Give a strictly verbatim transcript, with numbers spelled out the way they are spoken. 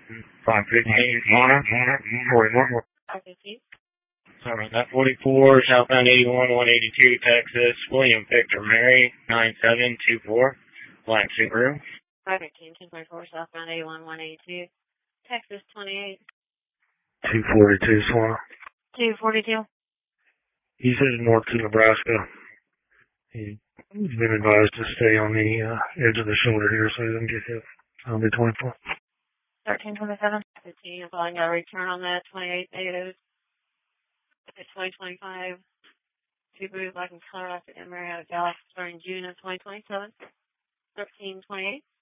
five fifteen, Honor, forty-four. five fifteen. Sorry, that forty-four, southbound eighty-one, one eighty-two, Texas, William Victor Mary, nine seven two four, Black Subaru. five fifteen, ten twenty-four, southbound eighty-one, one eighty-two, Texas, twenty-eight. two forty-two, Swan. two forty-two. He's headed north to Nebraska. He, he's been advised to stay on the uh, edge of the shoulder here so he doesn't get hit. I'll be twenty-four. thirteen twenty-seven. fifteen, I'm calling a return on that, twenty-eight negative. It's twenty twenty-five. Subaru Black and Color after Emery out of Dallas starting June of twenty twenty-seven. thirteen twenty-eight.